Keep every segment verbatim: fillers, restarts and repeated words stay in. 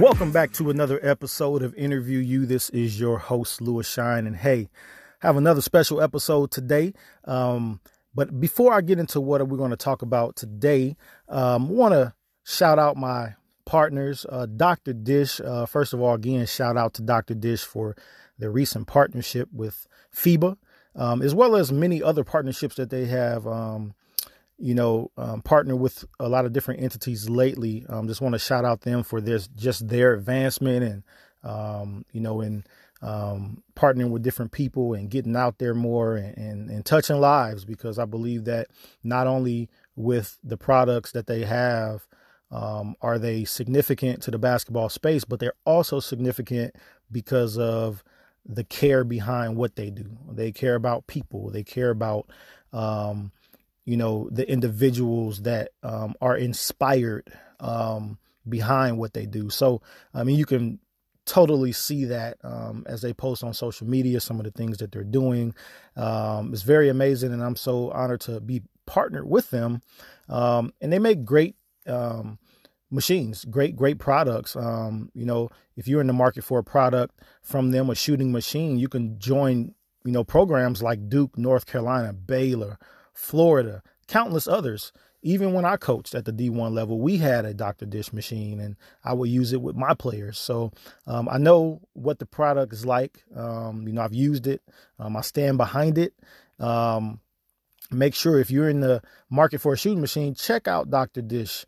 Welcome back to another episode of Interview You. This is your host, Lewis Shine. And hey, I have another special episode today. Um, but before I get into what we're going to talk about today, um, I want to shout out my partners, uh, Doctor Dish. Uh, first of all, again, shout out to Doctor Dish for their recent partnership with FIBA, um, as well as many other partnerships that they have um, you know, um, partner with a lot of different entities lately. Um, just want to shout out them for this, just their advancement and, um, you know, in um, partnering with different people and getting out there more and, and, and touching lives, because I believe that not only with the products that they have, um, are they significant to the basketball space, but they're also significant because of the care behind what they do. They care about people. They care about, um, you know, the individuals that um, are inspired um, behind what they do. So, I mean, you can totally see that um, as they post on social media, some of the things that they're doing. Um, it's very amazing. And I'm so honored to be partnered with them. Um, and they make great um, machines, great, great products. Um, you know, if you're in the market for a product from them, a shooting machine, you can join, you know, programs like Duke, North Carolina, Baylor, Florida, countless others. Even when I coached at the D one level, we had a Doctor Dish machine and I would use it with my players. So um, I know what the product is like. Um, you know, I've used it. Um, I stand behind it. Um, Make sure if you're in the market for a shooting machine, check out Doctor Dish.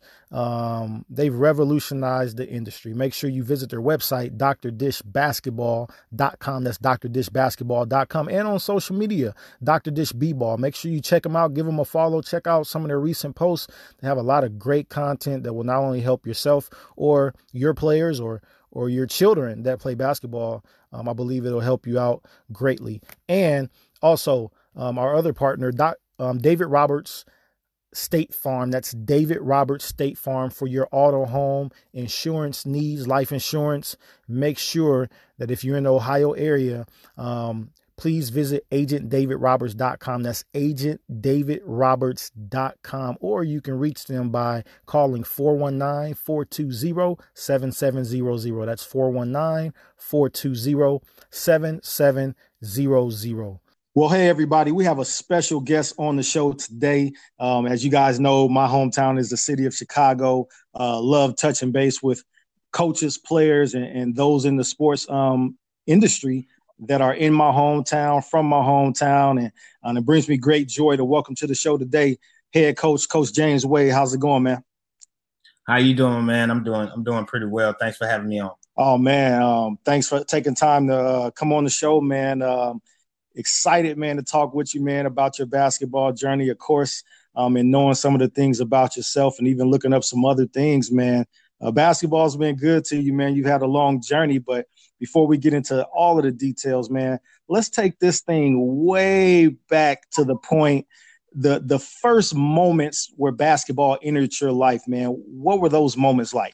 Um, they've revolutionized the industry. Make sure you visit their website, D R dish basketball dot com. That's D R dish basketball dot com. And on social media, Doctor Dish B-Ball. Make sure you check them out. Give them a follow. Check out some of their recent posts. They have a lot of great content that will not only help yourself or your players or or your children that play basketball. Um, I believe it'll help you out greatly. And also, um, our other partner, Doc, Um, David Roberts State Farm. That's David Roberts State Farm for your auto, home insurance needs, life insurance. Make sure that if you're in the Ohio area, um, please visit agent david roberts dot com. That's agent david roberts dot com. Or you can reach them by calling four one nine, four two zero, seven seven zero zero. That's four one nine, four two zero, seven seven zero zero. Well, hey, everybody, we have a special guest on the show today. Um, as you guys know, my hometown is the city of Chicago. Uh, love touching base with coaches, players, and, and those in the sports um, industry that are in my hometown, from my hometown. And, and it brings me great joy to welcome to the show today, head coach, Coach James Wade. How's it going, man? How you doing, man? I'm doing I'm doing pretty well. Thanks for having me on. Oh, man. Um, thanks for taking time to uh, come on the show, man. Um, Excited, man, to talk with you, man, about your basketball journey, of course, um, and knowing some of the things about yourself and even looking up some other things, man. Uh, basketball's been good to you, man. You've had a long journey, but before we get into all of the details, man, let's take this thing way back to the point, the the first moments where basketball entered your life, man. What were those moments like?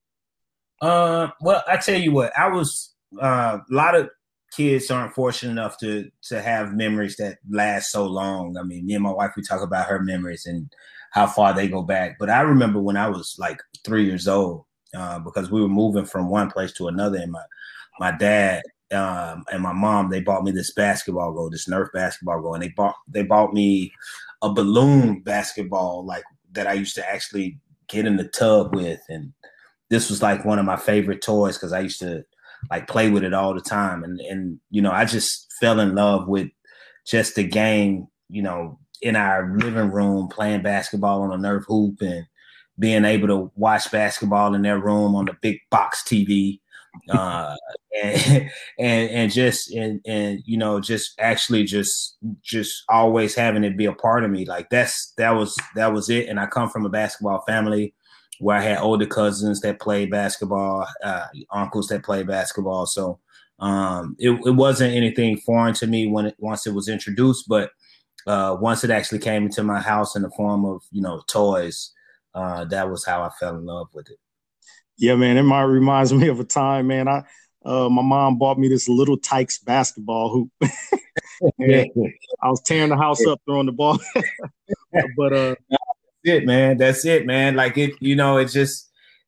Uh, well, I tell you what, I was uh, a lot of kids aren't fortunate enough to to have memories that last so long. I mean, me and my wife, we talk about her memories and how far they go back. But I remember when I was like three years old, uh, because we were moving from one place to another, and my my dad um, and my mom, they bought me this basketball goal, this Nerf basketball goal, and they bought they bought me a balloon basketball like that I used to actually get in the tub with, and this was like one of my favorite toys because I used to like play with it all the time. And, and, you know, I just fell in love with just the game, you know, in our living room, playing basketball on a Nerf hoop and being able to watch basketball in their room on the big box T V. Uh, and, and, and just, and, and, you know, just actually just, just always having it be a part of me. Like that's, that was, that was it. And I come from a basketball family where I had older cousins that played basketball, uh, uncles that played basketball. So um, it, it wasn't anything foreign to me when it, once it was introduced, but uh, once it actually came into my house in the form of, you know, toys, uh, that was how I fell in love with it. Yeah, man, it might reminds me of a time, man. I uh, my mom bought me this little Tykes basketball hoop. Yeah. I was tearing the house up throwing the ball, but uh. it, man. That's it, man. Like it, you know, it's just,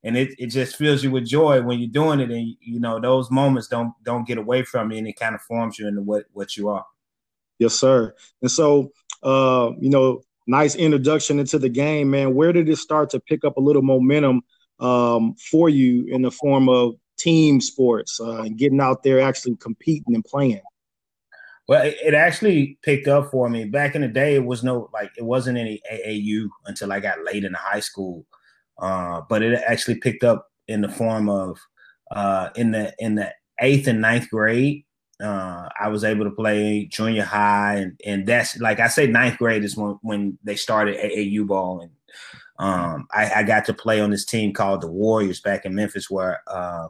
and it, it just fills you with joy when you're doing it. And, you know, those moments don't don't get away from you, and it kind of forms you into what, what you are. Yes, sir. And so, uh, you know, nice introduction into the game, man. Where did it start to pick up a little momentum um, for you in the form of team sports uh, and getting out there actually competing and playing? Well, it, it actually picked up for me. Back in the day, it was no, like, it wasn't any A A U until I got late in high school. Uh, but it actually picked up in the form of uh, in the in the eighth and ninth grade. Uh, I was able to play junior high, and, and that's, like I say, ninth grade is when, when they started A A U ball. And um, I, I got to play on this team called the Warriors back in Memphis, where uh,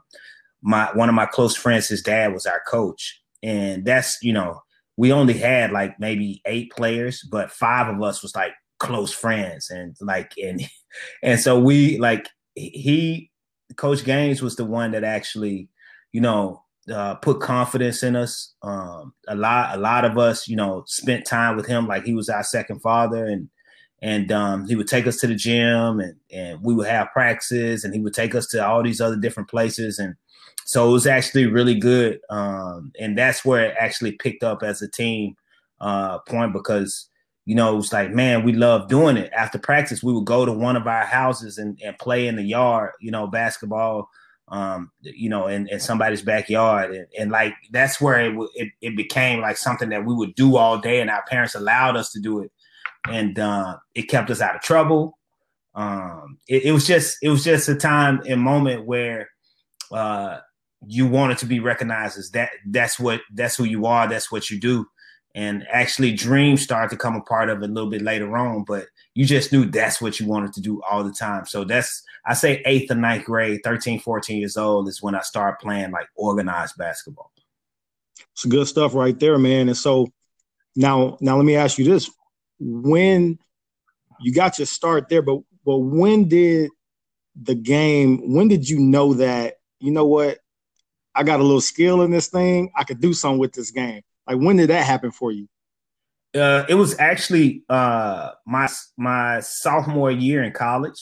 my one of my close friends, his dad was our coach. And that's, you know, we only had like maybe eight players, but five of us was like close friends. And like, and, and so we, like, he, Coach Gaines was the one that actually, you know, Uh, put confidence in us. Um, a lot, a lot of us, you know, spent time with him like he was our second father, and and um, he would take us to the gym, and and we would have practices, and he would take us to all these other different places, and so it was actually really good. Um, and that's where it actually picked up as a team uh, point, because, you know, it was like, man, we love doing it. After practice, we would go to one of our houses and, and play in the yard, you know, basketball. Um, you know, in, in somebody's backyard. And, and like, that's where it, w- it it became like something that we would do all day, and our parents allowed us to do it. And uh, it kept us out of trouble. Um, it, it was just, it was just a time and moment where uh, you wanted to be recognized as that, that's what, that's who you are. That's what you do. And actually dreams started to come a part of it a little bit later on, but you just knew that's what you wanted to do all the time. So that's, I say eighth or ninth grade, thirteen, fourteen years old is when I started playing like organized basketball. It's good stuff right there, man. And so now, now let me ask you this. When you got your start there, but, but when did the game, when did you know that, you know what, I got a little skill in this thing, I could do something with this game? Like, when did that happen for you? Uh, it was actually uh, my my sophomore year in college.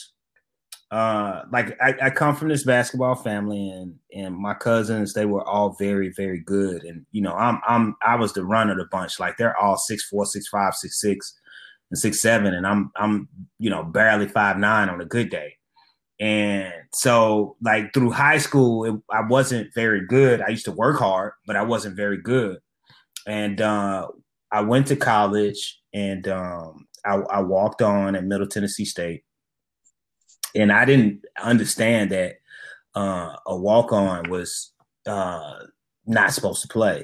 Uh, like I, I come from this basketball family, and and my cousins, they were all very, very good. And, you know, I'm I'm I was the run of the bunch. Like, they're all six four, six five, six six, and six seven, and I'm I'm you know, barely five nine on a good day. And so, like, through high school, it, I wasn't very good. I used to work hard, but I wasn't very good. And uh, I went to college, and um, I, I walked on at Middle Tennessee State. And I didn't understand that uh, a walk-on was uh, not supposed to play.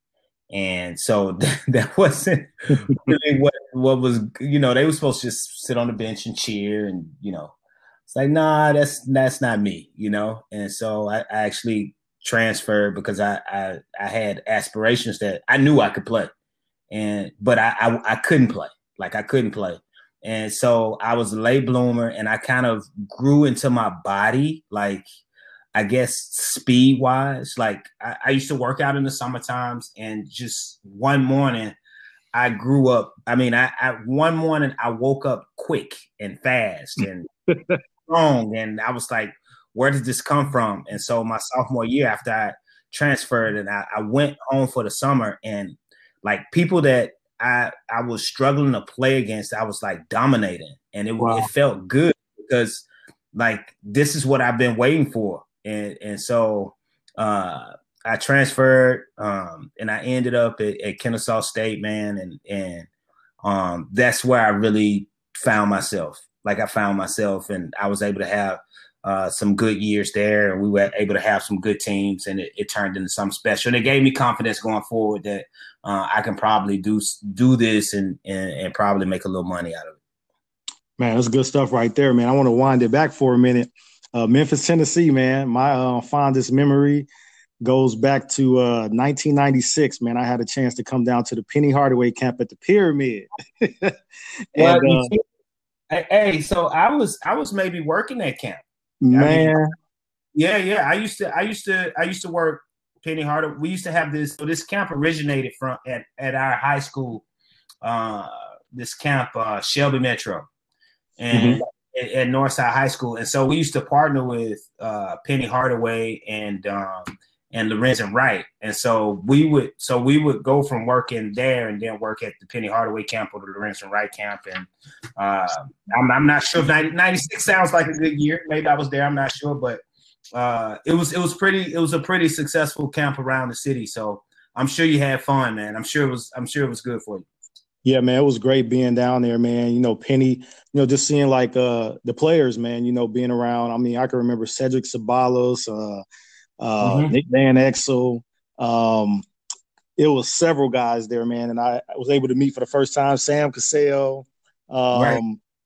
And so that, that wasn't really what, what was, you know, they were supposed to just sit on the bench and cheer. And, you know, it's like, nah, that's that's not me, you know. And so I, I actually transferred because I, I I had aspirations that I knew I could play. And but I, I I couldn't play. Like, I couldn't play. And so I was a late bloomer, and I kind of grew into my body, like, I guess, speed wise. Like, I, I used to work out in the summer times, and just one morning I grew up. I mean, I, I one morning I woke up quick and fast and strong. And I was like, where did this come from? And so my sophomore year, after I transferred and I, I went home for the summer, and like, people that I I was struggling to play against, I was like dominating, and it wow. it felt good, because like, this is what I've been waiting for. And and so uh, I transferred, um, and I ended up at, at Kennesaw State, man, and and um, that's where I really found myself. Like, I found myself, and I was able to have uh, some good years there, and we were able to have some good teams, and it, it turned into something special. And it gave me confidence going forward that uh, I can probably do do this and, and and probably make a little money out of it. Man, that's good stuff right there, man. I want to wind it back for a minute. Uh, Memphis, Tennessee, man. My uh, fondest memory goes back to uh, nineteen ninety-six, man. I had a chance to come down to the Penny Hardaway camp at the Pyramid. and, well, uh, hey, so I was I was maybe working that camp. Man. I mean, yeah, yeah. I used to I used to I used to work Penny Hardaway. We used to have this. So this camp originated from at, at our high school. Uh, this camp, uh, Shelby Metro. And mm-hmm. at, at Northside High School, and so we used to partner with uh, Penny Hardaway and um, and Lorenzen Wright, and so we would so we would go from working there and then work at the Penny Hardaway camp or the Lorenzen Wright camp, and uh, I'm, I'm not sure if ninety-six sounds like a good year. Maybe I was there. I'm not sure, but uh, it was it was pretty. It was a pretty successful camp around the city. So I'm sure you had fun, man. I'm sure it was. I'm sure it was good for you. Yeah, man, it was great being down there, man. You know, Penny, you know, just seeing like uh, the players, man, you know, being around. I mean, I can remember Cedric Ceballos, uh, uh, mm-hmm. Nick Van Exel. Um, it was several guys there, man. And I, I was able to meet for the first time Sam Cassell. Um, right.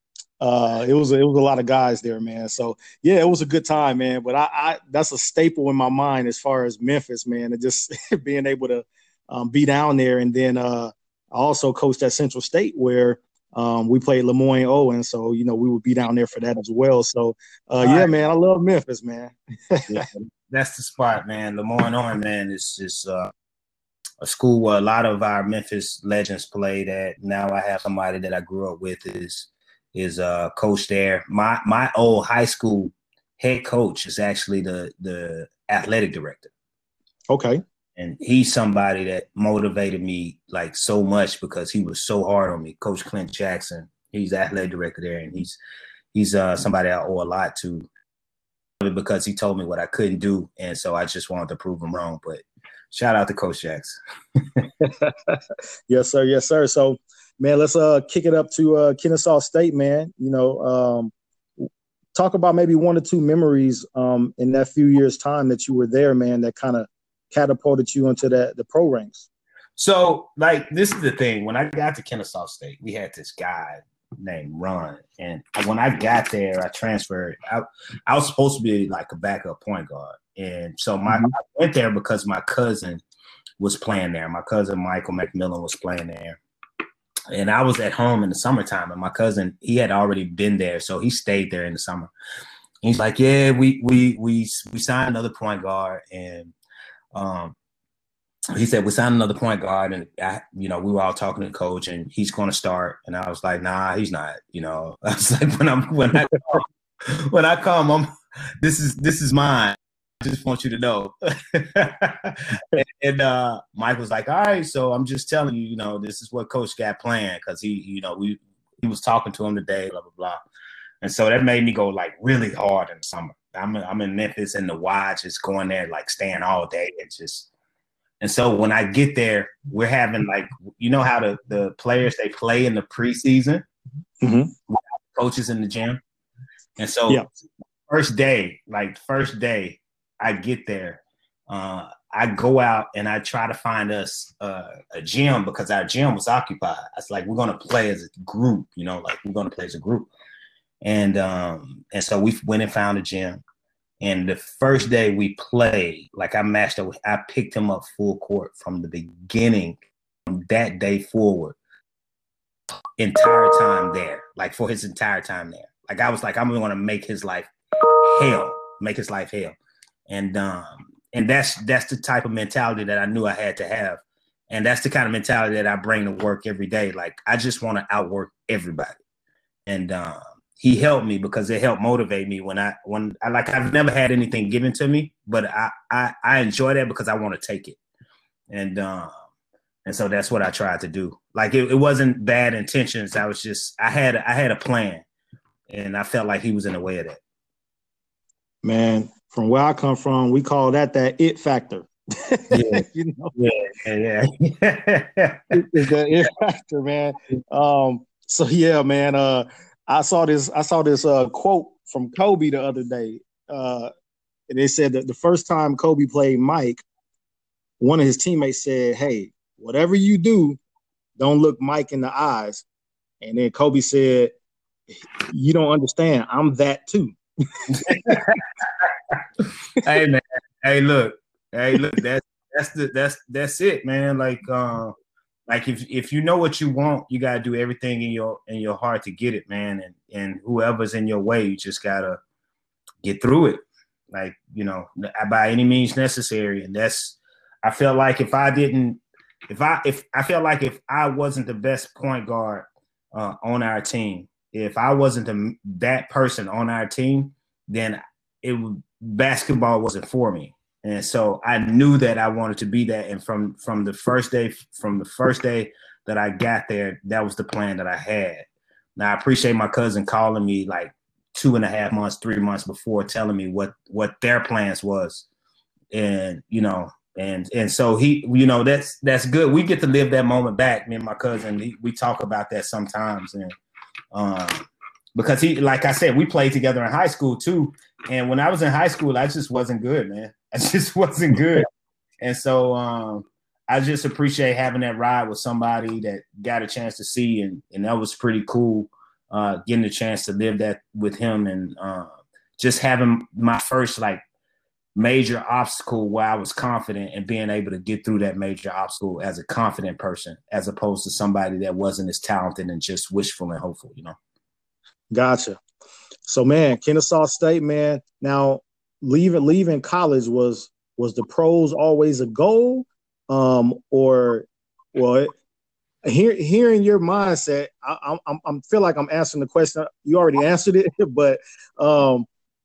uh, it was, it was a lot of guys there, man. So, yeah, it was a good time, man. But I, I that's a staple in my mind as far as Memphis, man, and just being able to um, be down there. And then uh, I also coached at Central State where um, we played Lemoyne Owen. So, you know, we would be down there for that as well. So, uh, yeah, right. man, I love Memphis, man. Yeah, that's the spot, man. Lemoyne Owen, man, is just uh, a school where a lot of our Memphis legends played at. Now I have somebody that I grew up with is is uh, coach there. My my old high school head coach is actually the the athletic director. Okay. And he's somebody that motivated me like so much because he was so hard on me. Coach Clint Jackson, he's the athletic director there, and he's he's uh, somebody I owe a lot to because he told me what I couldn't do, and so I just wanted to prove him wrong. But shout out to Coach Jackson. Yes, sir. Yes, sir. So, man, let's uh kick it up to uh, Kennesaw State, man. You know, um, talk about maybe one or two memories um, in that few years' time that you were there, man, that kind of catapulted you into that the pro ranks. So, like, this is the thing. When I got to Kennesaw State, we had this guy named Ron, and when I got there, I transferred. I, I was supposed to be like a backup point guard, and so my mm-hmm. I went there because my cousin was playing there. My cousin Michael McMillan was playing there, and I was at home in the summertime. And my cousin, he had already been there, so he stayed there in the summer. He's like, "Yeah, we we we we signed another point guard," and Um, he said, we signed another point guard, and I, you know, we were all talking to the coach, and he's going to start. And I was like, nah, he's not. You know, I was like, when I'm when I come, when I come, I'm this is this is mine. I just want you to know. and and uh, Mike was like, all right, so I'm just telling you, you know, this is what Coach got planned because he, you know, we he was talking to him today, blah blah blah, and so that made me go like really hard in the summer. I'm I'm in Memphis in the Y, just going there, like staying all day. It's just, and so when I get there, we're having like, you know how the, the players, they play in the preseason, mm-hmm. coaches in the gym. And so yeah. first day, like first day I get there, uh, I go out and I try to find us uh, a gym because our gym was occupied. I was like, we're going to play as a group, you know, like we're going to play as a group. And um, and so we went and found a gym. And the first day we played, like I matched up, I picked him up full court from the beginning, from that day forward, entire time there, like for his entire time there. Like I was like, I'm going to make his life hell, make his life hell. And um, and that's that's the type of mentality that I knew I had to have. And that's the kind of mentality that I bring to work every day. Like I just want to outwork everybody. And um, he helped me because it helped motivate me when I, when I, like, I've never had anything given to me, but I, I, I enjoy that because I want to take it. And, um, and so that's what I tried to do. Like, it, it wasn't bad intentions. I was just, I had, I had a plan, and I felt like he was in the way of that. Man, from where I come from, we call that that it factor. Yeah, you know? yeah, yeah. It's the it factor, man. Um, so yeah, man, uh, I saw this. I saw this uh, quote from Kobe the other day, uh, and they said that the first time Kobe played Mike, one of his teammates said, "Hey, whatever you do, don't look Mike in the eyes." And then Kobe said, "You don't understand. I'm that too." Hey man, hey look, hey look. That's that's the that's that's it, man. Like, um, like if if you know what you want, you gotta do everything in your in your heart to get it, man. And and whoever's in your way, you just gotta get through it, like, you know, by any means necessary. And that's, I felt like if I didn't, if I if I felt like if I wasn't the best point guard uh, on our team, if I wasn't the, that person on our team, then it basketball wasn't for me. And so I knew that I wanted to be that. And from from the first day, from the first day that I got there, that was the plan that I had. Now I appreciate my cousin calling me like two and a half months, three months before, telling me what what their plans was, and you know, and and so he, you know, that's that's good. We get to live that moment back. Me and my cousin, he, we talk about that sometimes, and um, because he, like I said, we played together in high school too. And when I was in high school, I just wasn't good, man. I just wasn't good. And so um, I just appreciate having that ride with somebody that got a chance to see. And, and that was pretty cool, uh, getting a chance to live that with him. And uh, just having my first like major obstacle where I was confident and being able to get through that major obstacle as a confident person, as opposed to somebody that wasn't as talented and just wishful and hopeful, you know? Gotcha. So, man, Kennesaw State, man. Now, leaving leaving college was was the pros always a goal, um, or well, hear, hearing your mindset, I, I, I feel like I'm answering the question. You already answered it, but um,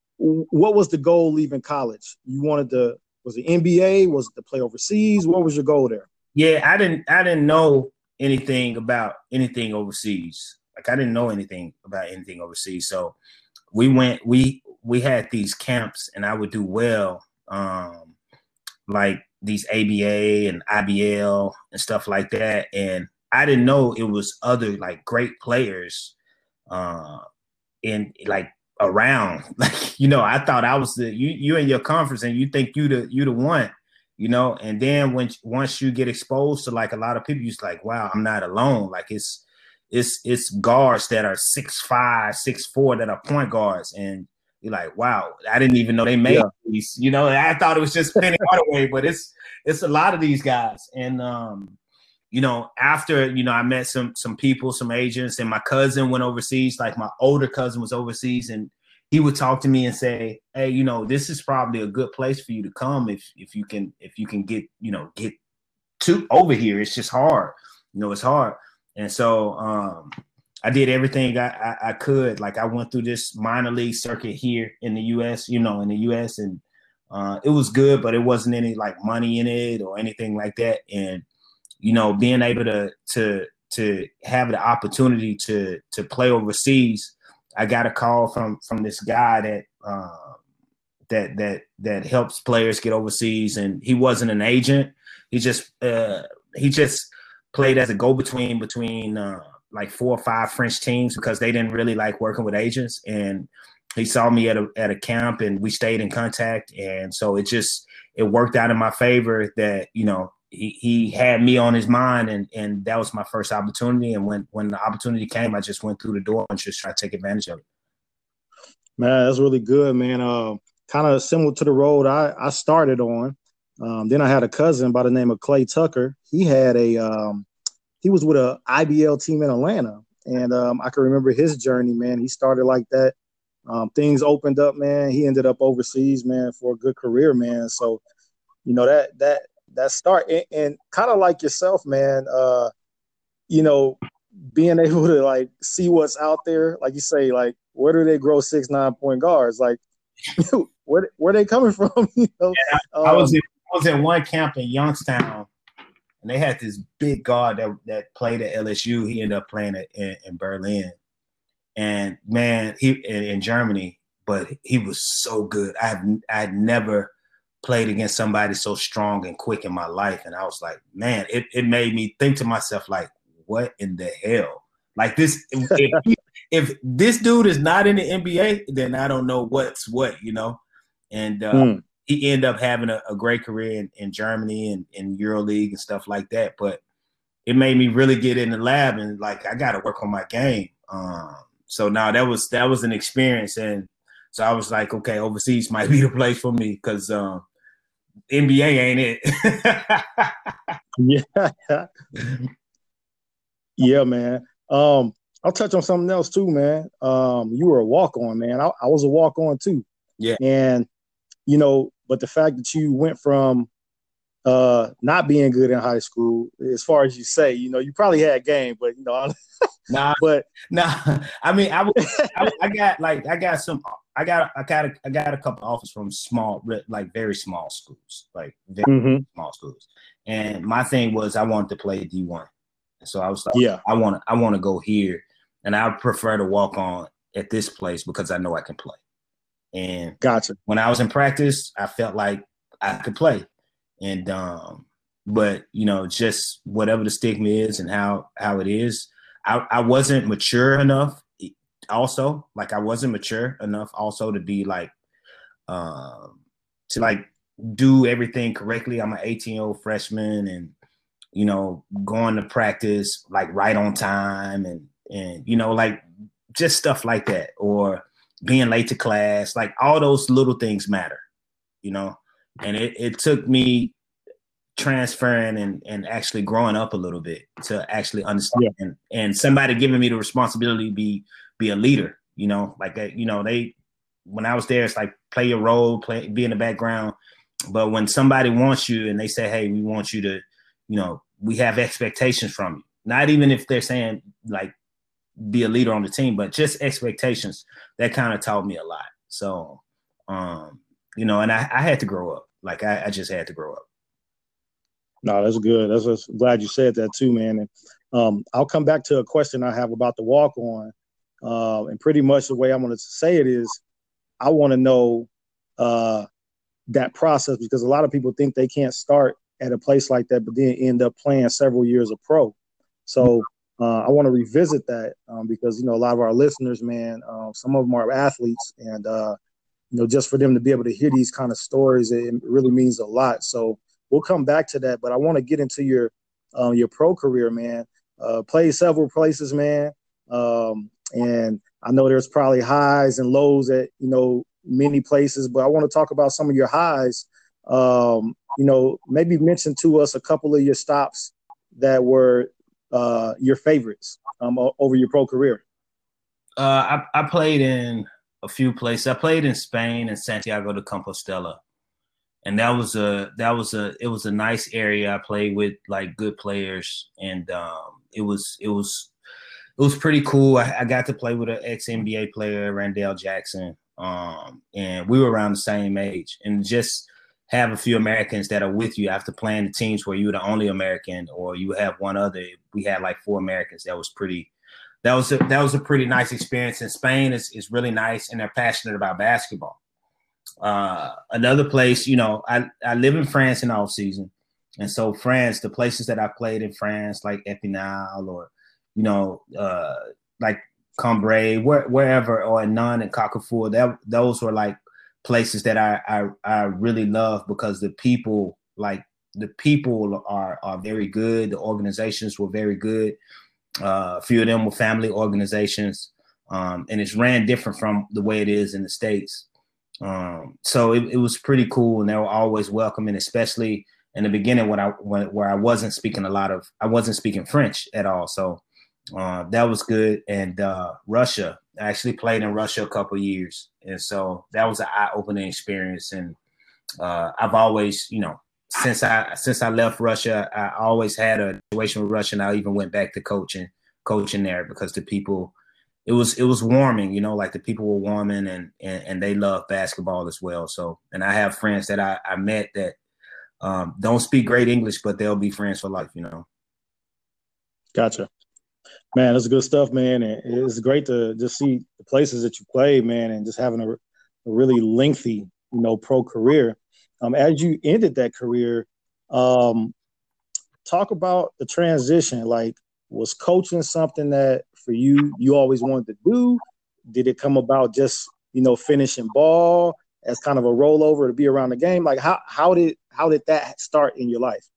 what was the goal leaving college? You wanted to was it N B A? Was it to play overseas? What was your goal there? Yeah, I didn't I didn't know anything about anything overseas. Like I didn't know anything about anything overseas. So we went, we we had these camps, and I would do well, um, like these A B A and I B L and stuff like that. And I didn't know it was other like great players uh, in like around. Like, you know, I thought I was the you you in your conference and you think you the you the one, you know. And then when once you get exposed to like a lot of people, you're like, wow, I'm not alone. Like it's It's it's guards that are six five, six four that are point guards, and you're like, wow, I didn't even know they made yeah. these. You know, I thought it was just Penny Hardaway, but it's it's a lot of these guys. And um, you know, after you know, I met some some people, some agents, and my cousin went overseas. Like my older cousin was overseas, and he would talk to me and say, hey, you know, this is probably a good place for you to come if if you can if you can get you know get to over here. It's just hard, you know, it's hard. And so um, I did everything I, I, I could. Like I went through this minor league circuit here in the U S, you know, in the U S, and uh, it was good, but it wasn't any like money in it or anything like that. And, you know, being able to to to have the opportunity to to play overseas, I got a call from from this guy that uh, that that that helps players get overseas, and he wasn't an agent. He just uh, he just played as a go-between between uh, like four or five French teams because they didn't really like working with agents. And he saw me at a at a camp, and we stayed in contact. And so it just it worked out in my favor that you know he he had me on his mind, and and that was my first opportunity. And when when the opportunity came, I just went through the door and just tried to take advantage of it. Man, that's really good, man. Uh, kind of similar to the road I I started on. Um, then I had a cousin by the name of Clay Tucker. He had a um, he was with a I B L team in Atlanta, and um, I can remember his journey, man. He started like that. Um, things opened up, man. He ended up overseas, man, for a good career, man. So, you know, that that that start and, and kind of like yourself, man. Uh, you know, being able to like see what's out there, like you say, like where do they grow six nine point guards? Like where where they coming from? You know, yeah, I, um, I was in, I was in one camp in Youngstown, and they had this big guard that that played at L S U. He ended up playing it in, in Berlin, and man, he in, in Germany. But he was so good. I had I had never played against somebody so strong and quick in my life, and I was like, man, it it made me think to myself like, what in the hell? Like this, if, he, if this dude is not in the N B A, then I don't know what's what, you know. And uh, mm. he ended up having a, a great career in, in Germany and in EuroLeague and stuff like that. But it made me really get in the lab and like I got to work on my game. Um, so now that was that was an experience, and so I was like, okay, overseas might be the place for me because um, N B A ain't it. yeah. Yeah, man. Um, I'll touch on something else too, man. Um, you were a walk-on, man. I, I was a walk-on too. Yeah. And, you know, but the fact that you went from uh, not being good in high school, as far as you say, you know, you probably had game, but you know, nah, but nah. I mean, I, I, I got like I got some. I got I got a, I got a couple offers from small, like very small schools, like very mm-hmm. small schools. And my thing was I wanted to play D one, so I was like, yeah, I want to I want to go here, and I prefer to walk on at this place because I know I can play. And gotcha. When I was in practice, I felt like I could play, and um, but you know, just whatever the stigma is and how how it is, I, I wasn't mature enough. Also, like I wasn't mature enough also to be like um to like do everything correctly. I'm an eighteen year old freshman, and you know, going to practice like right on time, and and you know, like just stuff like that, or being late to class. Like all those little things matter, you know. And it, it took me transferring and, and actually growing up a little bit to actually understand, yeah. and, and somebody giving me the responsibility to be be a leader, you know, like that, you know, they, when I was there, it's like play your role, play, be in the background. But when somebody wants you and they say, hey, we want you to, you know, we have expectations from you, not even if they're saying like be a leader on the team, but just expectations, that kind of taught me a lot. So, um, you know, and I, I had to grow up. Like I, I just had to grow up. No, that's good. That's, that's glad you said that too, man. And um, I'll come back to a question I have about the walk on. Uh, and pretty much the way I wanted to say it is, I want to know uh, that process, because a lot of people think they can't start at a place like that, but then end up playing several years of pro. So uh, I want to revisit that um, because, you know, a lot of our listeners, man, uh, some of them are athletes, and, uh, you know, just for them to be able to hear these kind of stories, it really means a lot. So we'll come back to that, but I want to get into your uh, your pro career, man. Uh, played several places, man. Um, And I know there's probably highs and lows at, you know, many places, but I want to talk about some of your highs. Um, you know, maybe mention to us a couple of your stops that were uh, your favorites um, over your pro career. Uh, I, I played in a few places. I played in Spain and Santiago de Compostela. And that was a, that was a, it was a nice area. I played with like good players, and um, it was, it was, It was pretty cool. I, I got to play with an ex-N B A player, Randall Jackson, um, and we were around the same age. And just have a few Americans that are with you after playing the teams where you were the only American, or you have one other. We had like four Americans. That was pretty. That was a, that was a pretty nice experience. And Spain is is really nice, and they're passionate about basketball. Uh, another place, you know, I I live in France in off season, and so France, the places that I played in France, like Epinal or you know, uh, like Cambrai, where, wherever, or Nantes and Carrefour, that those were like places that I, I I really love, because the people, like the people are are very good. The organizations were very good. Uh, a few of them were family organizations, um, and it's ran different from the way it is in the States. Um, so it, it was pretty cool, and they were always welcoming, especially in the beginning when I when, where I wasn't speaking a lot of I wasn't speaking French at all. So. Uh, that was good. And uh, Russia, I actually played in Russia a couple of years. And so that was an eye-opening experience. And uh, I've always, you know, since I since I left Russia, I always had a situation with Russia, and I even went back to coaching, coaching there, because the people, it was it was warming, you know, like the people were warming, and and, and they love basketball as well. So, and I have friends that I, I met that um, don't speak great English, but they'll be friends for life, you know. Gotcha. Man, that's good stuff, man. And it's great to just see the places that you played, man, and just having a, a really lengthy, you know, pro career. Um, as you ended that career, um, talk about the transition. Like, was coaching something that for you, you always wanted to do? Did it come about just, you know, finishing ball as kind of a rollover to be around the game? Like, how how did how did that start in your life?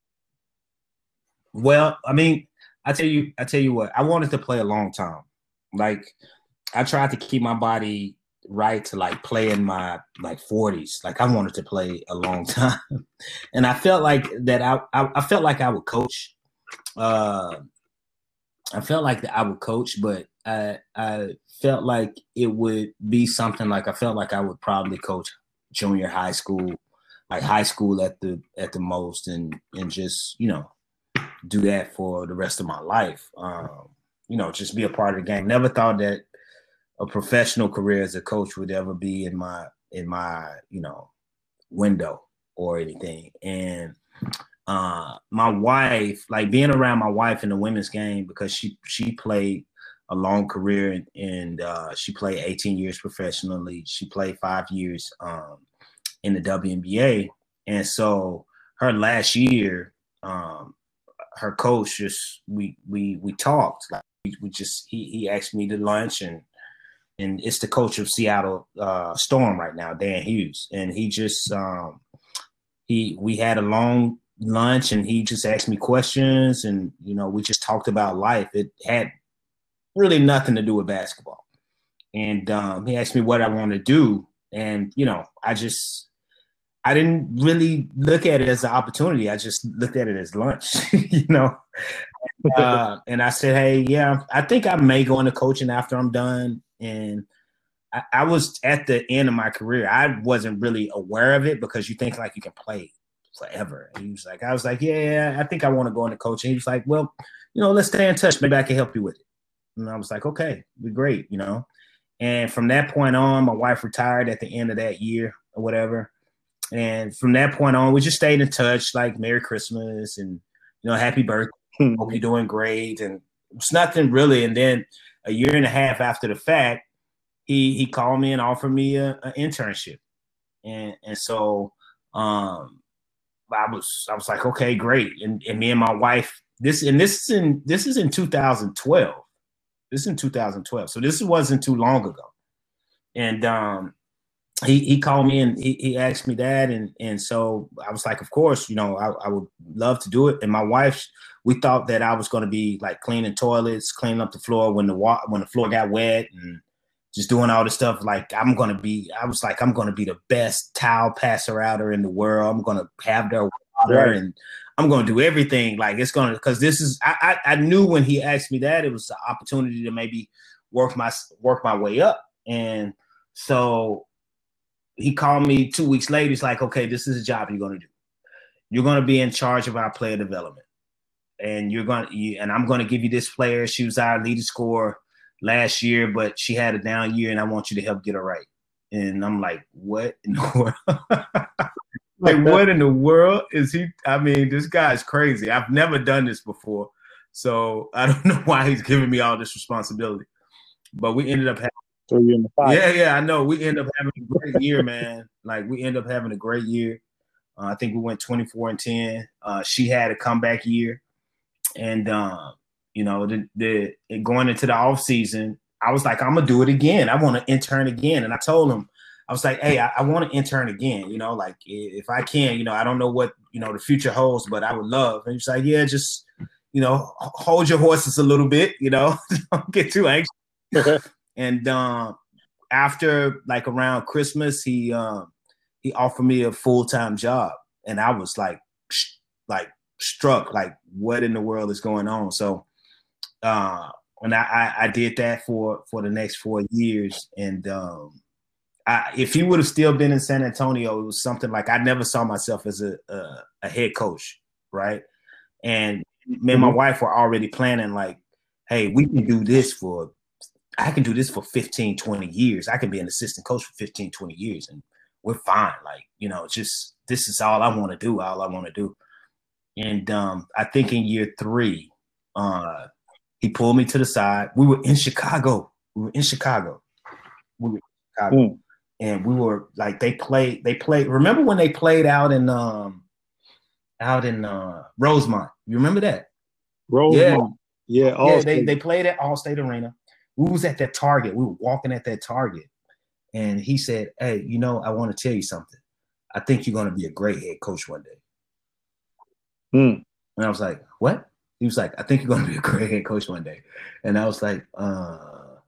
Well, I mean, I tell you, I tell you what, I wanted to play a long time. Like, I tried to keep my body right to like play in my like forties. Like, I wanted to play a long time, and I felt like that. I I, I felt like I would coach. Uh, I felt like that I would coach, but I I felt like it would be something like I felt like I would probably coach junior high school, like high school at the at the most, and and just you know do that for the rest of my life. Um, you know, just be a part of the game. Never thought that a professional career as a coach would ever be in my in my you know window or anything. And uh, my wife, like being around my wife in the women's game, because she she played a long career and, and uh, she played eighteen years professionally. She played five years um, in the W N B A, and so her last year, um, her coach just we we we talked. Like we, we just he he asked me to lunch, and and it's the coach of Seattle uh, Storm right now, Dan Hughes, and he just um, he we had a long lunch, and he just asked me questions, and you know we just talked about life. It had really nothing to do with basketball, and um, he asked me what I want to do, and you know I just I didn't really look at it as an opportunity. I just looked at it as lunch, you know. Uh, and I said, hey, yeah, I think I may go into coaching after I'm done. And I, I was at the end of my career. I wasn't really aware of it because you think like you can play forever. And he was like, I was like, yeah, I think I want to go into coaching. He was like, well, you know, let's stay in touch. Maybe I can help you with it. And I was like, okay, be great, you know. And from that point on, my wife retired at the end of that year or whatever. And from that point on, we just stayed in touch, like Merry Christmas and, you know, happy birthday. Hope you're doing great. And it's nothing really. And then a year and a half after the fact, he he called me and offered me an internship. And and so um, I was I was like, okay, great. And, and me and my wife, this and this is in this is in two thousand twelve. This is in two thousand twelve. So this wasn't too long ago. And um He he called me and he, he asked me that, and and so I was like, of course, you know, I, I would love to do it. And my wife, we thought that I was going to be like cleaning toilets, cleaning up the floor when the wa- when the floor got wet, and just doing all this stuff. Like I'm going to be, I was like, I'm going to be the best towel passer outer in the world. I'm going to have their water, right. And I'm going to do everything. Like it's going to, because this is, I, I I knew when he asked me that it was an opportunity to maybe work my work my way up, and so. He called me two weeks later. He's like, okay, this is a job you're going to do. You're going to be in charge of our player development. And you're going to, you, and I'm going to give you this player. She was our leading scorer last year, but she had a down year, and I want you to help get her right. And I'm like, what in the world? Like, what in the world is he? I mean, this guy is crazy. I've never done this before. So I don't know why he's giving me all this responsibility. But we ended up having, Three in the five. Yeah, yeah, I know. We end up having a great year, man. Like we end up having a great year. Uh, I think we went twenty-four and ten. Uh, she had a comeback year, and uh, you know, the, the going into the off season, I was like, I'm gonna do it again. I want to intern again, and I told him, I was like, hey, I, I want to intern again. You know, like if I can, you know, I don't know what you know the future holds, but I would love. And he's like, yeah, just you know, hold your horses a little bit. You know, don't get too anxious. And um, after like around Christmas, he um, he offered me a full time job, and I was like, sh- like struck, like what in the world is going on? So, uh, and I, I, I did that for for the next four years, and um, I, if he would have still been in San Antonio, it was something like I never saw myself as a a, a head coach, right? And me and my mm-hmm. wife were already planning, like, hey, we can do this for. I can do this for fifteen, twenty years. I can be an assistant coach for fifteen, twenty years, and we're fine. Like, you know, just this is all I want to do, all I want to do. And um, I think in year three, uh, he pulled me to the side. We were in Chicago. We were in Chicago. We were in Chicago. Mm. And we were like, they played, they played. Remember when they played out in um, out in uh, Rosemont? You remember that? Rosemont. Yeah. Yeah, yeah they, they played at Allstate Arena. We was at that Target. We were walking at that Target. And he said, hey, you know, I want to tell you something. I think you're going to be a great head coach one day. Mm. And I was like, what? He was like, I think you're going to be a great head coach one day. And I was like, uh,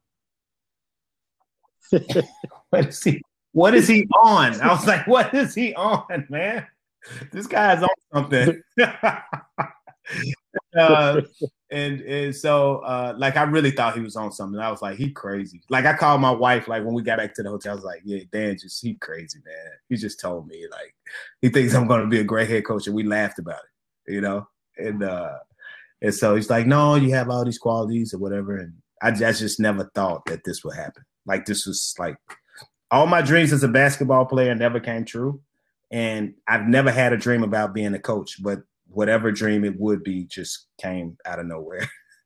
what is he? What is he on? I was like, what is he on, man? This guy's on something. uh, and and so uh, like I really thought he was on something. I was like, he crazy. Like I called my wife like when we got back to the hotel. I was like, yeah, Dan just he crazy, man. He just told me like he thinks I'm going to be a great head coach, and we laughed about it, you know. And uh, and so he's like, no, you have all these qualities or whatever. And I, I just never thought that this would happen. Like this was like all my dreams as a basketball player never came true, and I've never had a dream about being a coach, but whatever dream it would be just came out of nowhere.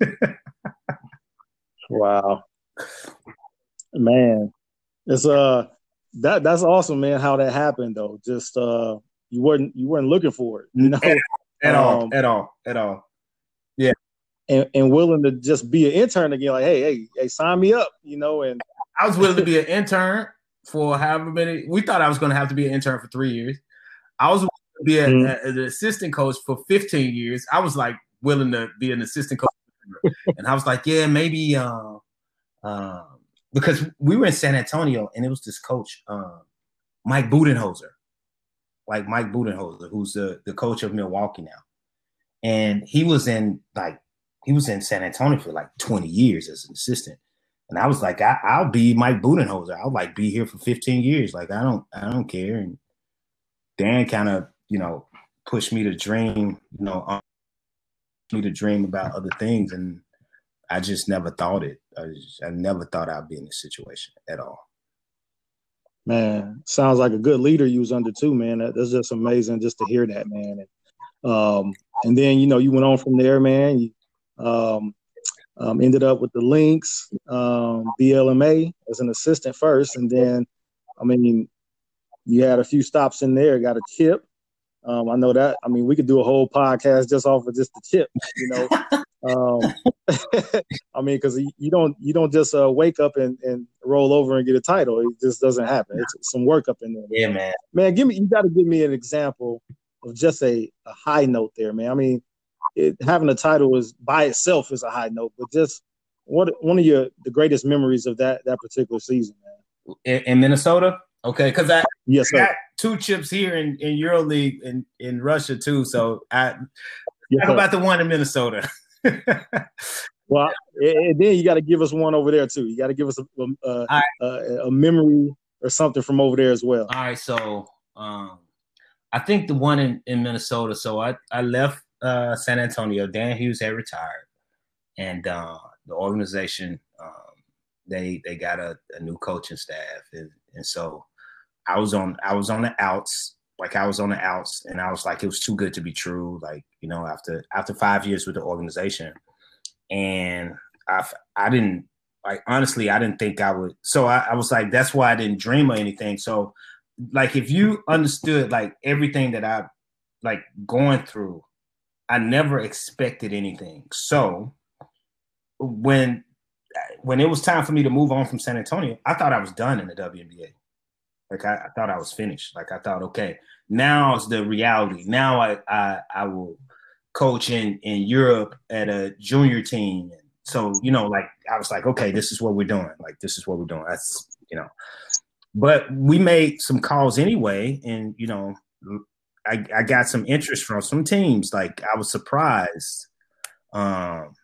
Wow. Man, it's uh that that's awesome, man, how that happened though. Just uh you weren't you weren't looking for it, you know. At, at um, all, at all, at all. Yeah. And, and willing to just be an intern again, like, hey, hey, hey, sign me up, you know. And I was willing to be an intern for however many. We thought I was going to have to be an intern for three years. I was be a, mm-hmm. a, an assistant coach for fifteen years. I was like willing to be an assistant coach. And I was like, yeah, maybe uh, uh, because we were in San Antonio and it was this coach, uh, Mike Budenholzer, like Mike Budenholzer, who's the, the coach of Milwaukee now. And he was in like, he was in San Antonio for like twenty years as an assistant. And I was like, I, I'll be Mike Budenholzer. I'll like be here for fifteen years. Like, I don't, I don't care. And Dan kind of, you know, pushed me to dream, you know, um, me to dream about other things. And I just never thought it. I, just, I never thought I'd be in this situation at all. Man, sounds like a good leader you was under too, man. That, that's just amazing just to hear that, man. And, um, and then, you know, you went on from there, man. You um, um, ended up with the Lynx, um, B L M A as an assistant first. And then, I mean, you had a few stops in there, got a chip. Um, I know that. I mean, we could do a whole podcast just off of just the chip, you know. um, I mean, because you don't you don't just uh, wake up and, and roll over and get a title. It just doesn't happen. It's some work up in there. Yeah, man. Man, give me you got to give me an example of just a, a high note there, man. I mean, it, having a title is by itself is a high note, but just what one of your the greatest memories of that that particular season, man. In, in Minnesota. Okay, because I, yes, I got two chips here in, in EuroLeague in, in Russia too. So I yes, talk sir. about the one in Minnesota. Well, and then you got to give us one over there too. You got to give us a a, right. a a memory or something from over there as well. All right, so um, I think the one in, in Minnesota. So I I left uh, San Antonio. Dan Hughes had retired, and uh, the organization um, they they got a, a new coaching staff, and, and so. I was on I was on the outs, like I was on the outs, and I was like, it was too good to be true. Like, you know, after after five years with the organization. And I I didn't like honestly, I didn't think I would. So I, I was like, that's why I didn't dream of anything. So like if you understood like everything that I like going through, I never expected anything. So when when it was time for me to move on from San Antonio, I thought I was done in the W N B A. Like I, I thought I was finished. Like I thought, okay, now it's the reality. Now I I, I will coach in, in Europe at a junior team. So, you know, like I was like, okay, this is what we're doing. Like this is what we're doing. That's, you know. But we made some calls anyway. And, you know, I, I got some interest from some teams. Like I was surprised. Um,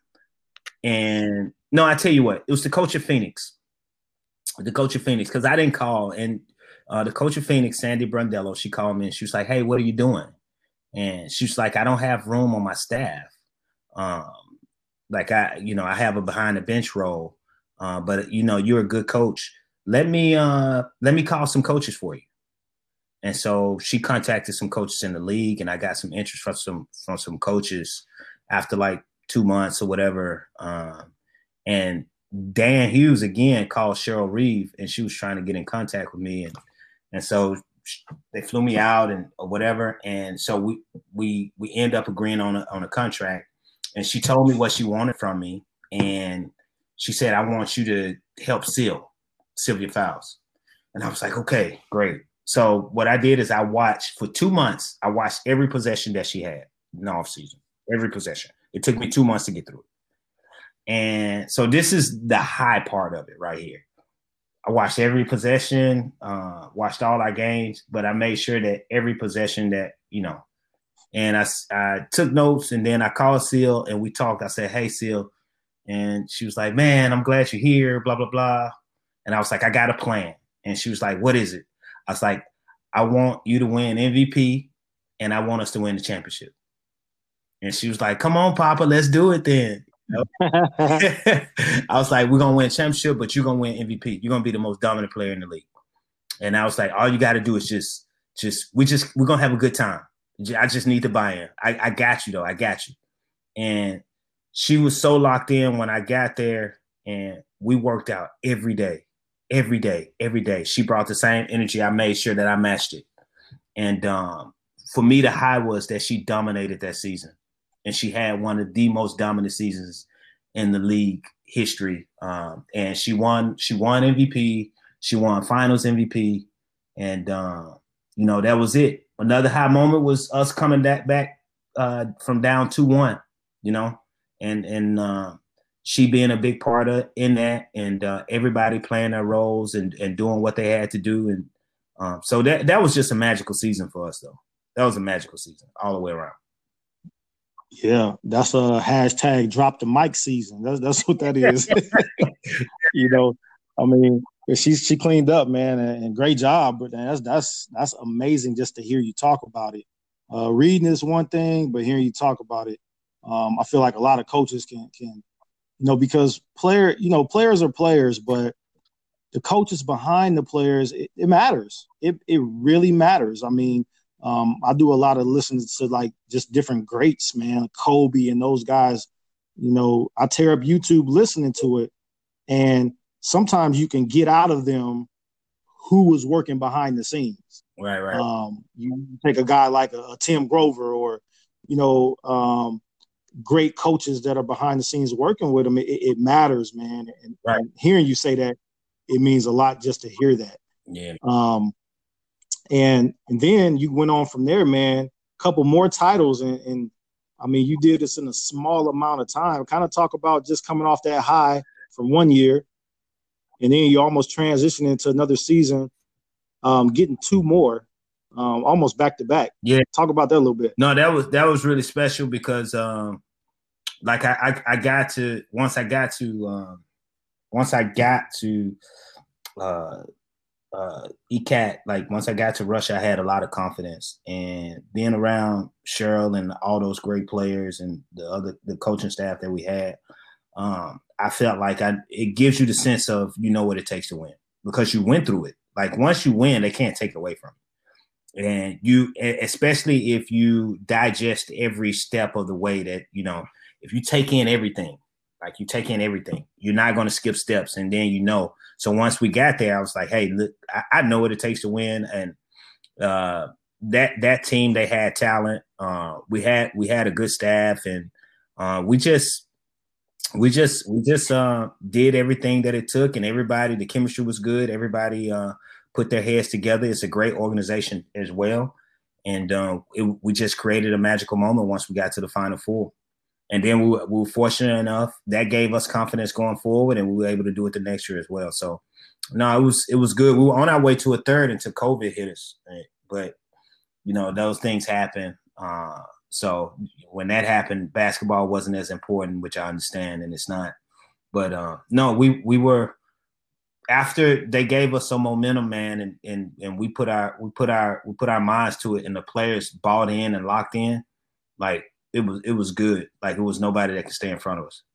and no, I tell you what, it was the coach of Phoenix. The coach of Phoenix, because I didn't call. And Uh, the coach of Phoenix, Sandy Brundello, she called me and she was like, hey, what are you doing? And she was like, I don't have room on my staff. Um, like I, you know, I have a behind the bench role, uh, but you know, you're a good coach. Let me, uh, let me call some coaches for you. And so she contacted some coaches in the league, and I got some interest from some, from some coaches after like two months or whatever. Um, and Dan Hughes again called Cheryl Reeve, and she was trying to get in contact with me. And, And so they flew me out and or whatever. And so we we we end up agreeing on a on a contract. And she told me what she wanted from me. And she said, I want you to help seal Sylvia Fowles. And I was like, okay, great. So what I did is I watched for two months, I watched every possession that she had in the offseason, every possession. It took me two months to get through it. And so this is the high part of it right here. I watched every possession, uh, watched all our games, but I made sure that every possession that, you know, And I, I took notes, and then I called Seal and we talked. I said, hey, Seal. And she was like, man, I'm glad you're here, blah, blah, blah. And I was like, I got a plan. And she was like, what is it? I was like, I want you to win M V P, and I want us to win the championship. And she was like, come on, Papa, let's do it then. I was like, we're going to win championship, but you're going to win M V P. You're going to be the most dominant player in the league. And I was like, all you got to do is just, just, we just, we're going to have a good time. I just need to buy in. I, I got you, though. I got you. And she was so locked in when I got there, and we worked out every day, every day, every day. She brought the same energy. I made sure that I matched it. And um, for me, the high was that she dominated that season. And she had one of the most dominant seasons in the league history. Um, and she won, she won M V P. She won finals M V P. And, uh, you know, that was it. Another high moment was us coming back, back uh, from down two one, you know, and, and uh, she being a big part of in that, and uh, everybody playing their roles and, and doing what they had to do. And um, so that, that was just a magical season for us, though. That was a magical season all the way around. Yeah, that's a hashtag drop the mic season. That's that's what that is. You know, I mean, she she cleaned up, man, and, and great job. But that's that's that's amazing just to hear you talk about it. Uh, reading is one thing, but hearing you talk about it, um, I feel like a lot of coaches can can, you know, because player, you know, players are players, but the coaches behind the players, it, it matters. It it really matters. I mean. Um, I do a lot of listening to like just different greats, man, Kobe and those guys. You know, I tear up YouTube listening to it, and sometimes you can get out of them who was working behind the scenes. Right, right. Um, you take a guy like a, a Tim Grover, or you know, um, great coaches that are behind the scenes working with them. It, it matters, man. And, right. and hearing you say that, it means a lot just to hear that. Yeah. Um, And and then you went on from there, man. A couple more titles, and, and I mean, you did this in a small amount of time. Kind of talk about just coming off that high from one year, and then you almost transitioned into another season, um, getting two more, um, almost back to back. Yeah, talk about that a little bit. No, that was that was really special because, um, like, I, I I got to once I got to um, once I got to. Uh, Uh, E C A T, like once I got to Russia, I had a lot of confidence, and being around Cheryl and all those great players and the other the coaching staff that we had, um, I felt like I it gives you the sense of you know what it takes to win because you went through it. Like once you win, they can't take it away from you, and you especially if you digest every step of the way that you know if you take in everything. Like you take in everything, you're not going to skip steps, and then you know. So once we got there, I was like, "Hey, look, I, I know what it takes to win." And uh, that that team, they had talent. Uh, we had we had a good staff, and uh, we just we just we just uh, did everything that it took, and everybody. The chemistry was good. Everybody uh, put their heads together. It's a great organization as well, and uh, it, we just created a magical moment once we got to the Final Four. And then we were, we were fortunate enough that gave us confidence going forward, and we were able to do it the next year as well. So, no, it was it was good. We were on our way to a third until COVID hit us, right? But you know those things happen. Uh, so when that happened, basketball wasn't as important, which I understand, and it's not. But uh, no, we we were after they gave us some momentum, man, and and and we put our we put our we put our minds to it, and the players bought in and locked in, like. It was it was good. Like it was nobody that could stay in front of us.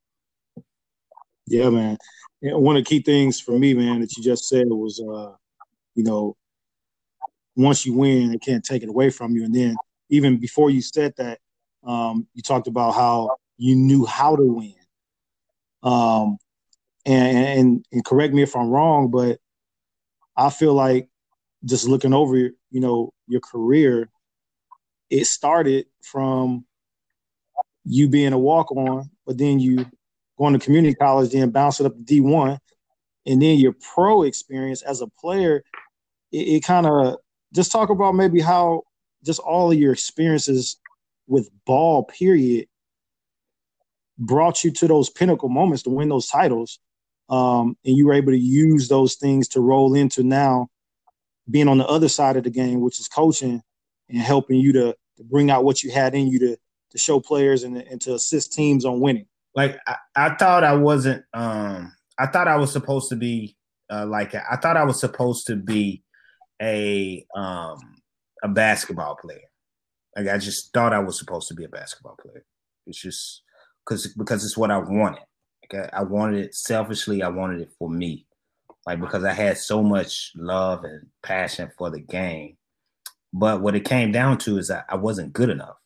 Yeah, man. And one of the key things for me, man, that you just said was, uh, you know, once you win, they can't take it away from you. And then even before you said that, um, you talked about how you knew how to win. Um, and, and and correct me if I'm wrong, but I feel like just looking over, you know, your career. It started from you being a walk-on, but then you going to community college, then bounce it up to D one, and then your pro experience as a player, it, it kind of just talk about maybe how just all of your experiences with ball, period, brought you to those pinnacle moments to win those titles, um, and you were able to use those things to roll into now being on the other side of the game, which is coaching and helping you to to bring out what you had in you to to show players and, and to assist teams on winning? Like I, I thought I wasn't. Um, I thought I was supposed to be uh, like I thought I was supposed to be a um, a basketball player. Like I just thought I was supposed to be a basketball player. It's just because because it's what I wanted. Like I, I wanted it selfishly. I wanted it for me. Like because I had so much love and passion for the game. But what it came down to is I, I wasn't good enough.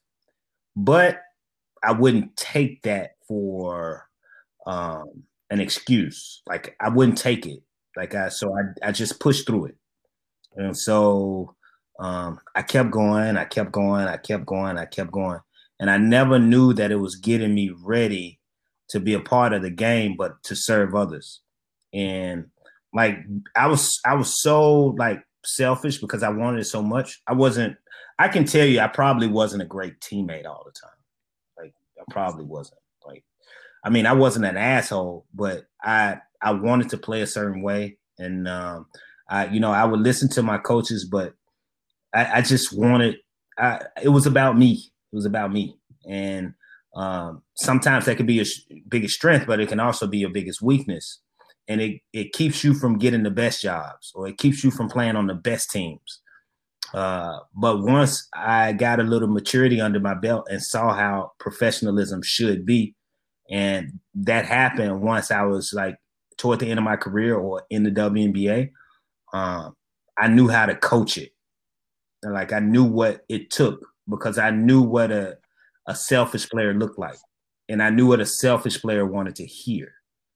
But I wouldn't take that for um, an excuse. Like I wouldn't take it. Like I so I I just pushed through it. And so um, I kept going, I kept going, I kept going, I kept going. And I never knew that it was getting me ready to be a part of the game, but to serve others. And like I was I was so like selfish because I wanted it so much. I wasn't I can tell you I probably wasn't a great teammate all the time. Like I probably wasn't. Like I mean, I wasn't an asshole, but I I wanted to play a certain way. And um I you know, I would listen to my coaches, but I, I just wanted I it was about me. It was about me. And um sometimes that could be your biggest strength, but it can also be your biggest weakness. And it, it keeps you from getting the best jobs, or it keeps you from playing on the best teams. Uh, but once I got a little maturity under my belt and saw how professionalism should be, and that happened once I was like toward the end of my career or in the W N B A, um, I knew how to coach it. And like I knew what it took because I knew what a, a selfish player looked like. And I knew what a selfish player wanted to hear.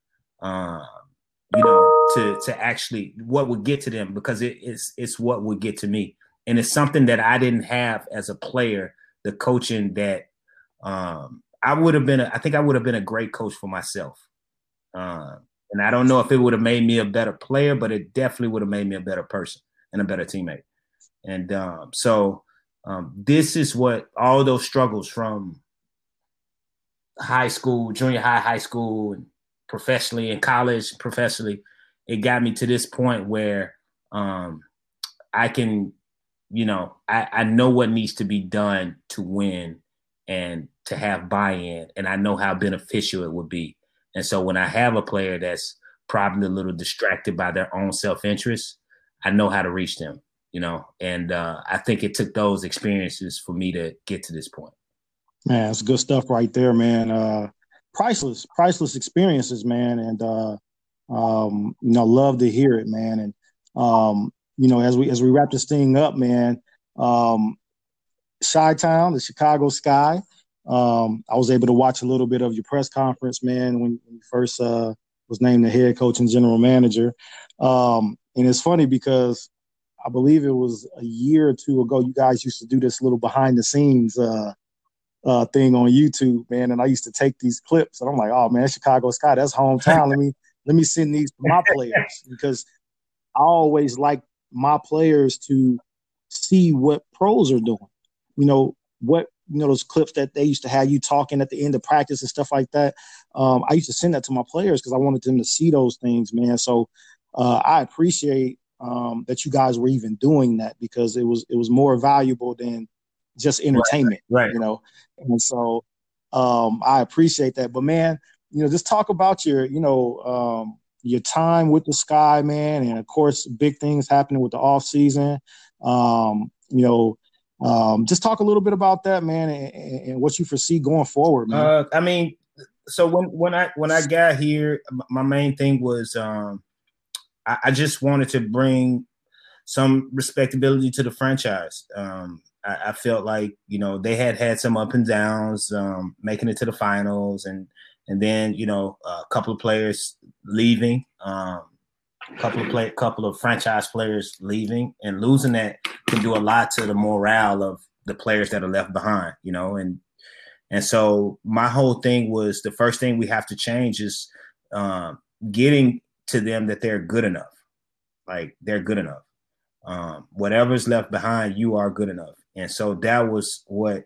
Um, you know, to to actually what would get to them, because it, it's it's what would get to me. And it's something that I didn't have as a player, the coaching that um, I would have been, a, I think I would have been a great coach for myself. Uh, and I don't know if it would have made me a better player, but it definitely would have made me a better person and a better teammate. And um, so um, this is what all those struggles from high school, junior high, high school, and professionally in college, professionally, it got me to this point where um, I can, you know, I, I know what needs to be done to win and to have buy-in, and I know how beneficial it would be. And so when I have a player that's probably a little distracted by their own self-interest, I know how to reach them, you know, and uh, I think it took those experiences for me to get to this point. Man, it's good stuff right there, man. Uh, priceless, priceless experiences, man. And, uh, um, you know, love to hear it, man. And, um, you know, as we, as we wrap this thing up, man, um, Chi-Town, the Chicago Sky, um, I was able to watch a little bit of your press conference, man, when, when you first, uh, was named the head coach and general manager. Um, and it's funny because I believe it was a year or two ago, you guys used to do this little behind the scenes, uh, Uh, thing on YouTube, man, and I used to take these clips, and I'm like, "Oh man, Chicago Sky, that's hometown. Let me let me send these to my players," because I always like my players to see what pros are doing. You know what? You know those clips that they used to have you talking at the end of practice and stuff like that. Um, I used to send that to my players because I wanted them to see those things, man. So uh, I appreciate um, that you guys were even doing that, because it was it was more valuable than just entertainment, right, right. You know? And so um, I appreciate that. But man, you know, just talk about your, you know, um, your time with the Sky, man. And of course, big things happening with the off season. Um, you know, um, just talk a little bit about that, man, and, and what you foresee going forward, man. Uh, I mean, so when, when I, when I got here, my main thing was um, I, I just wanted to bring some respectability to the franchise. Um, I, I felt like, you know, they had had some up and downs, um, making it to the finals, and and then, you know, a couple of players leaving, um, a couple of play, couple of franchise players leaving, and losing that can do a lot to the morale of the players that are left behind, you know, and and so my whole thing was, the first thing we have to change is um, getting to them that they're good enough, like they're good enough. Um, whatever's left behind, you are good enough. And so that was what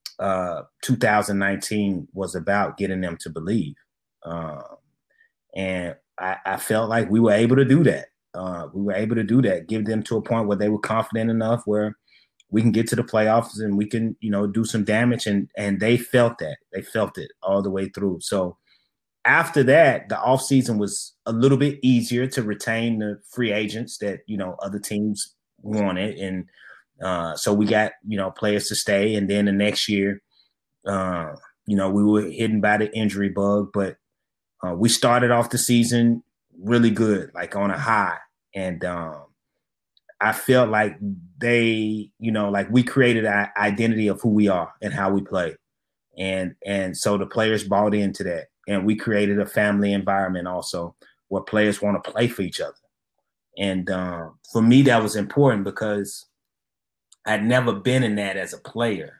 uh, two thousand nineteen was about, getting them to believe. Um, and I, I felt like we were able to do that. Uh, we were able to do that, give them to a point where they were confident enough where we can get to the playoffs and we can, you know, do some damage. And and they felt that. They felt it all the way through. So after that, the offseason was a little bit easier to retain the free agents that, you know, other teams wanted. And uh, so we got, you know, players to stay. And then the next year, uh, you know, we were hidden by the injury bug, but uh, we started off the season really good, like on a high. And um, I felt like they, you know, like we created an identity of who we are and how we play. And, and so the players bought into that. And we created a family environment also where players want to play for each other. And um, for me, that was important because I'd never been in that as a player.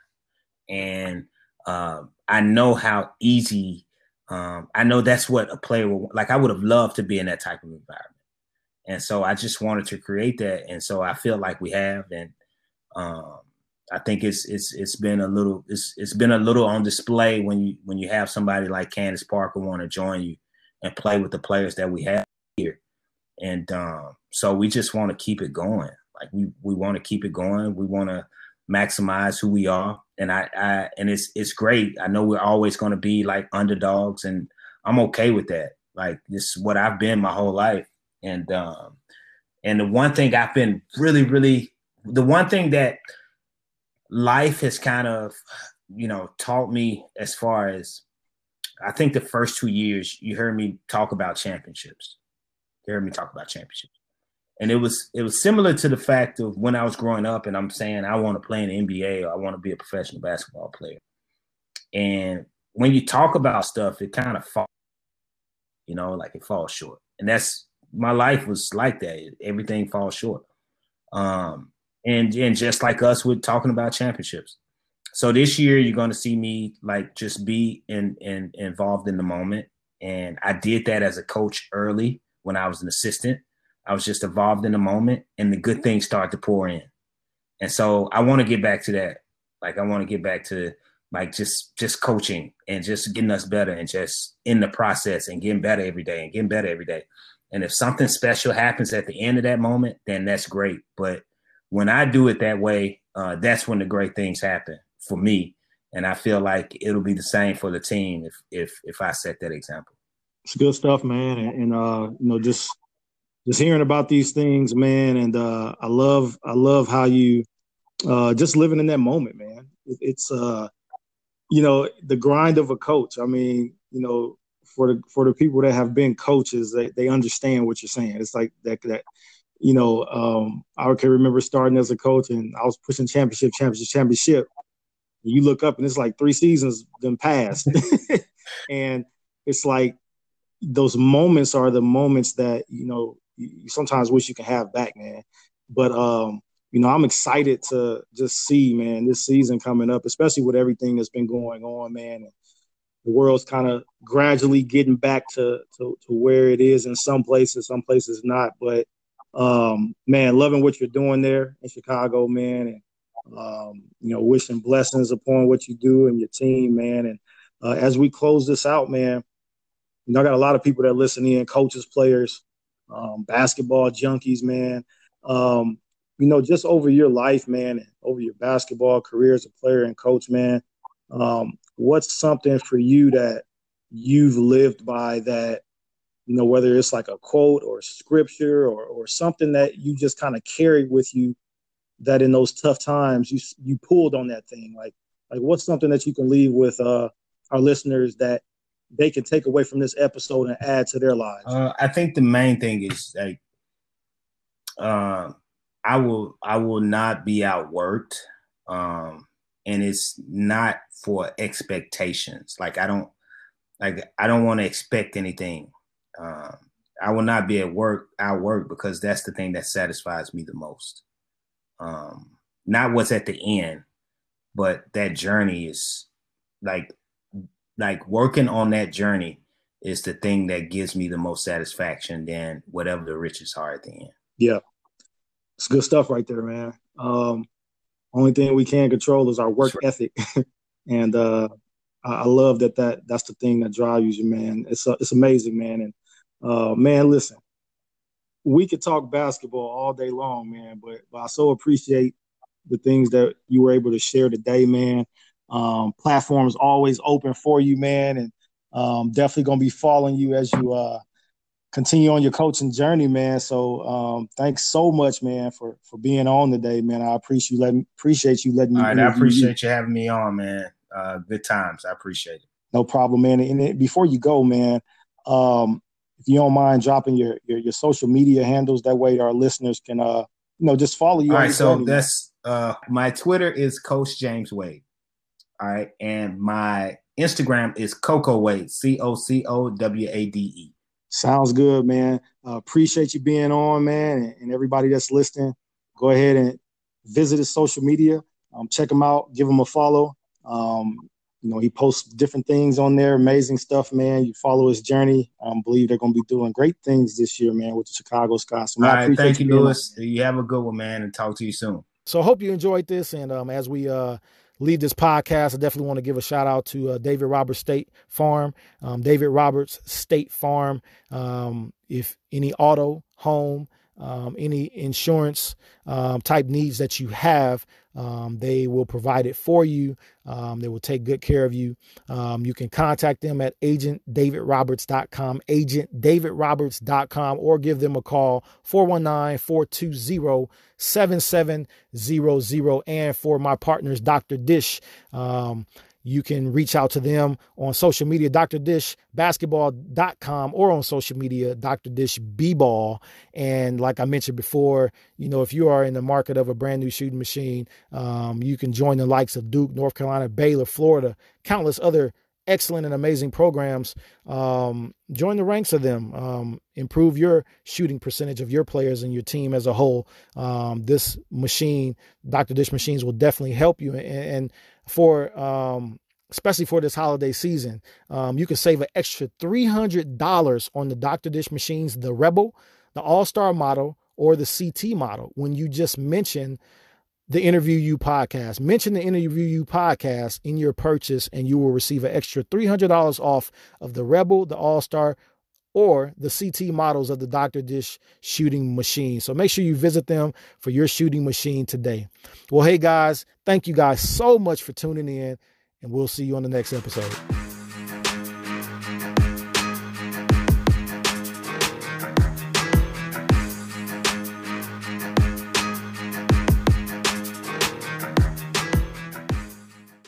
And uh, I know how easy, um, I know that's what a player would, like I would have loved to be in that type of environment. And so I just wanted to create that. And so I feel like we have. And um, I think it's it's it's been a little it's it's been a little on display when you when you have somebody like Candace Parker want to join you and play with the players that we have here, and um, so we just want to keep it going. Like we we want to keep it going. We want to maximize who we are, and I, I and it's it's great. I know we're always going to be like underdogs, and I'm okay with that. Like this is what I've been my whole life, and um, and the one thing I've been really really the one thing that life has kind of, you know, taught me as far as, I think the first two years you heard me talk about championships. You heard me talk about championships. And it was it was similar to the fact of when I was growing up and I'm saying I want to play in the N B A or I want to be a professional basketball player. And when you talk about stuff, it kind of falls, you know, like it falls short. And that's, my life was like that. Everything falls short. Um, And and just like us, we're talking about championships. So this year, you're going to see me like just be in, in involved in the moment. And I did that as a coach early when I was an assistant. I was just involved in the moment, and the good things start to pour in. And so I want to get back to that. Like I want to get back to like just just coaching and just getting us better and just in the process and getting better every day and getting better every day. And if something special happens at the end of that moment, then that's great. But when I do it that way, uh, that's when the great things happen for me. And I feel like it'll be the same for the team if if if I set that example. It's good stuff, man. And, and uh, you know, just just hearing about these things, man. And uh, I love I love how you uh, just living in that moment, man. It, it's uh, you know, the grind of a coach. I mean, you know, for the for the people that have been coaches, they they understand what you're saying. It's like that that. You know, um, I can remember starting as a coach and I was pushing championship, championship, championship. You look up and it's like three seasons then passed. And it's like those moments are the moments that, you know, you sometimes wish you could have back, man. But, um, you know, I'm excited to just see, man, this season coming up, especially with everything that's been going on, man. And the world's kind of gradually getting back to, to, to where it is in some places, some places not. But, Um, man, loving what you're doing there in Chicago, man, and um, you know, wishing blessings upon what you do and your team, man. And uh, as we close this out, man, you know, I got a lot of people that listen in, coaches, players, um, basketball junkies, man. Um, you know, just over your life, man, and over your basketball career as a player and coach, man. Um, what's something for you that you've lived by that? You know, whether it's like a quote or scripture or or something that you just kind of carried with you that in those tough times you you pulled on that thing. Like, like what's something that you can leave with uh, our listeners that they can take away from this episode and add to their lives? Uh, I think the main thing is like, uh, I will I will not be outworked, um, and it's not for expectations. Like I don't like I don't want to expect anything. Um, I will not be at work, outwork because that's the thing that satisfies me the most. Um, not what's at the end, but that journey is like, like working on that journey is the thing that gives me the most satisfaction than whatever the riches are at the end. Yeah. It's good stuff right there, man. Um, only thing we can control is our work Right. ethic. And uh, I love that, that that's the thing that drives you, man. It's uh, it's amazing, man. And uh, man, listen, we could talk basketball all day long, man, but, but I so appreciate the things that you were able to share today, man. Um, platform is always open for you, man, and um, definitely gonna be following you as you uh, continue on your coaching journey, man. So um, thanks so much, man, for for being on today, man. I appreciate you letting appreciate you letting me All right, I interview appreciate you. you having me on, man. Uh, good times. I appreciate it. No problem, man. And it, before you go, man, um, if you don't mind dropping your, your your social media handles, that way our listeners can uh you know just follow you All on right, your so journey. that's uh my Twitter is Coach James Wade. All right, and my Instagram is Coco Wade, C O C O W A D E. Sounds good, man. Uh, appreciate you being on, man, and, and everybody that's listening. Go ahead and visit his social media. Um, check him out. Give him a follow. Um, you know, he posts different things on there, amazing stuff, man. You follow his journey. I um, believe they're going to be doing great things this year, man, with the Chicago Sky. So, man, All I right, appreciate thank you, you, being Lewis. on. You have a good one, man, and talk to you soon. So I hope you enjoyed this. And um, as we uh, leave this podcast, I definitely want to give a shout out to uh, David Roberts State Farm. Um, David Roberts State Farm. Um, if any auto, home, um, any insurance um, type needs that you have, um, they will provide it for you. Um, they will take good care of you. Um, you can contact them at agent david roberts dot com, agent david roberts dot com, or give them a call, four one nine, four two zero, seven seven zero zero. And for my partners, Doctor Dish, um, you can reach out to them on social media, D R dish basketball dot com, or on social media, Doctor Dish B-Ball. And like I mentioned before, you know, if you are in the market of a brand new shooting machine, um, you can join the likes of Duke, North Carolina, Baylor, Florida, countless other excellent and amazing programs. Um, join the ranks of them. Um, improve your shooting percentage of your players and your team as a whole. Um, this machine, Doctor Dish machines, will definitely help you. And, and for um, especially for this holiday season, um, you can save an extra three hundred dollars on the Doctor Dish machines, the Rebel, the All-Star model, or the C T model when you just mention the Interview You podcast. Mention the Interview You podcast in your purchase, and you will receive an extra three hundred dollars off of the Rebel, the All-Star, or the C T models of the Doctor Dish shooting machine. So make sure you visit them for your shooting machine today. Well, hey guys, thank you guys so much for tuning in, and we'll see you on the next episode.